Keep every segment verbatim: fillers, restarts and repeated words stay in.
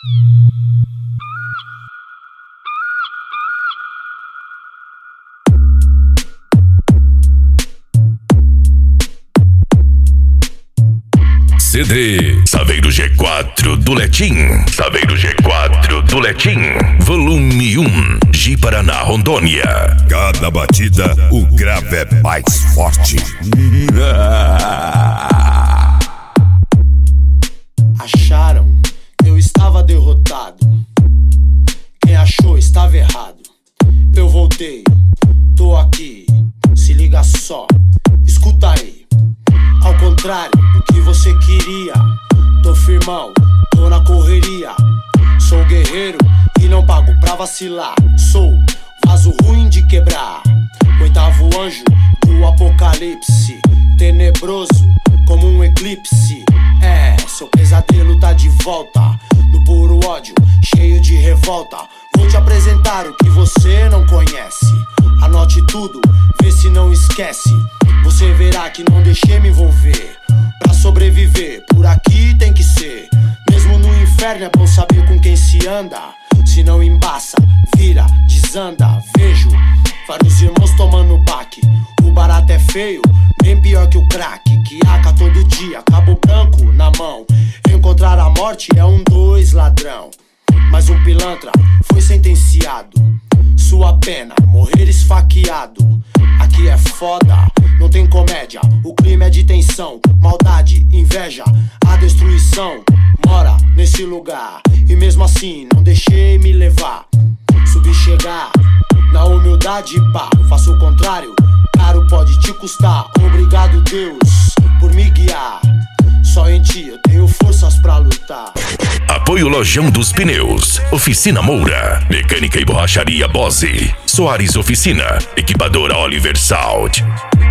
C D Saveiro G quatro do Letim. Saveiro G quatro do Letim. Volume um. G Paraná, Rondônia. Cada batida, o grave é mais forte. Acharam que eu estava derrotado. Quem achou estava errado. Eu voltei, tô aqui. Se liga só, escuta aí. Ao contrário do que você queria, tô firmão, tô na correria. Sou guerreiro e não pago pra vacilar. Sou vaso ruim de quebrar, oitavo anjo do apocalipse, tenebroso como um eclipse. É, seu pesadelo tá de volta, no puro ódio, cheio de revolta. Vou te apresentar o que você não conhece. Anote tudo, vê se não esquece. Você verá que não deixei me envolver. Pra sobreviver, por aqui tem que ser. Mesmo no inferno é bom saber com quem se anda. Se não embaça, vira, desanda. Vejo vários irmãos tomando baque. O barato é feio, bem pior que o crack. Que aca todo dia, cabo branco na mão. Encontrar a morte é um dois ladrão. Mas um pilantra foi sentenciado. Sua pena, morrer esfaqueado. Aqui é foda, não tem comédia. O crime é de tensão, maldade, inveja. A destruição mora nesse lugar. E mesmo assim não deixei me levar. Subi chegar, na humildade pá. Faço o contrário, caro pode te custar. Obrigado Deus por me guiar. Só em ti eu tenho forças pra lutar. Apoio Lojão dos Pneus, Oficina Moura, Mecânica e Borracharia Bose, Soares Oficina, Equipadora Oliver Salt.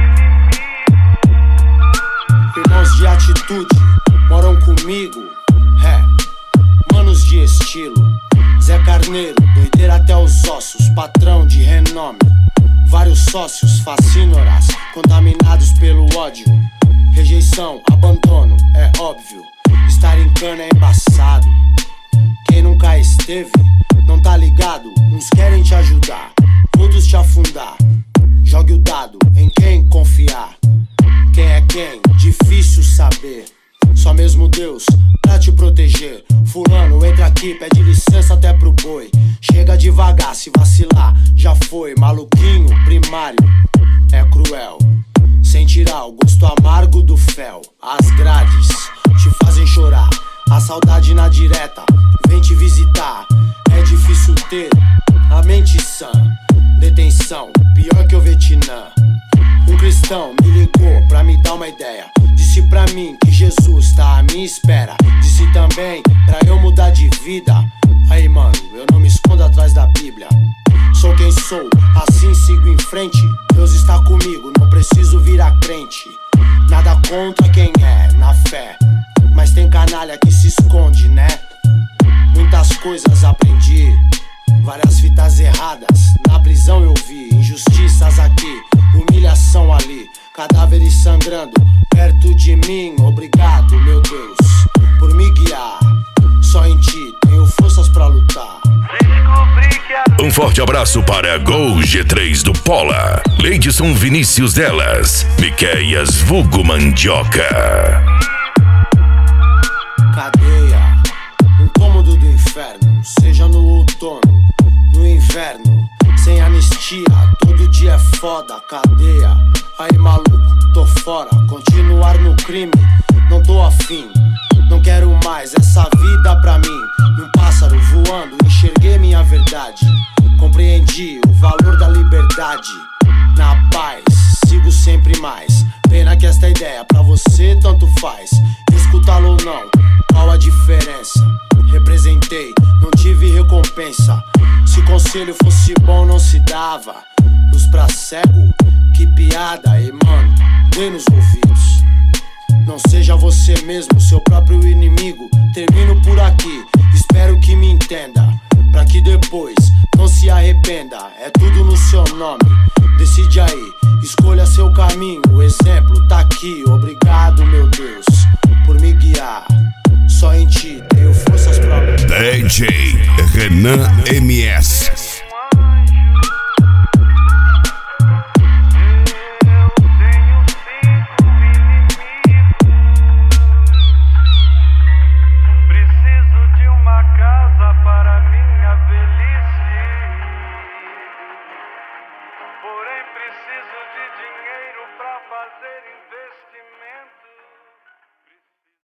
Irmãos de atitude, moram comigo, é, manos de estilo. Zé Carneiro, doideira até os ossos, patrão de renome. Vários sócios, fascínoras, contaminados pelo ódio. Rejeição, abandono, é óbvio. Estar em cana é embaçado. Quem nunca esteve, não tá ligado. Uns querem te ajudar, outros te afundar. Jogue o dado em quem confiar. Quem é quem, difícil saber. Só mesmo Deus pra te proteger. Fulano, entra aqui, pede licença até pro boi. Chega devagar, se vacilar, já foi. Maluquinho, primário, é cruel. Sem tirar o gosto amargo do fel. As grades te fazem chorar. A saudade na direta vem te visitar. É difícil ter a mente sã. Detenção, pior que o Vietnã. Um cristão me ligou pra me dar uma ideia. Disse pra mim que Jesus tá à minha espera. Disse também pra eu mudar de vida. Aí mano, eu não me escondo atrás da Bíblia. Sou quem sou, assim sigo em frente. Deus está comigo, não preciso virar crente. Nada contra quem é, na fé. Mas tem canalha que se esconde, né? Muitas coisas aprendi, várias fitas erradas. Na prisão eu vi, injustiças aqui, humilhação ali. Cadáveres sangrando perto de mim. Obrigado, meu Deus, por me guiar. Só em ti tenho forças pra lutar. Um forte abraço para Gol G três do Pola, Leidson Vinícius Delas, Miqueias vulgo Mandioca. Cadeia, um cômodo do inferno. Seja no outono, no inverno. Sem anistia, todo dia é foda. Cadeia, aí maluco, tô fora. Continuar no crime, não tô afim. Não quero mais essa vida pra mim. Num pássaro voando, enxerguei minha verdade. Compreendi o valor da liberdade. Na paz, sigo sempre mais. Pena que esta ideia pra você tanto faz. Escutá-lo ou não, qual a diferença? Representei, não tive recompensa. Se conselho fosse bom não se dava. Luz pra cego, que piada. E mano, dê nos ouvidos. Não seja você mesmo, seu próprio inimigo. Termino por aqui, espero que me entenda. Pra que depois não se arrependa. É tudo no seu nome, decide aí. Escolha seu caminho, o exemplo tá aqui. Obrigado, meu Deus, por me guiar. Só em ti tenho forças pra lutar. D J Renan M S. Porém preciso de dinheiro pra fazer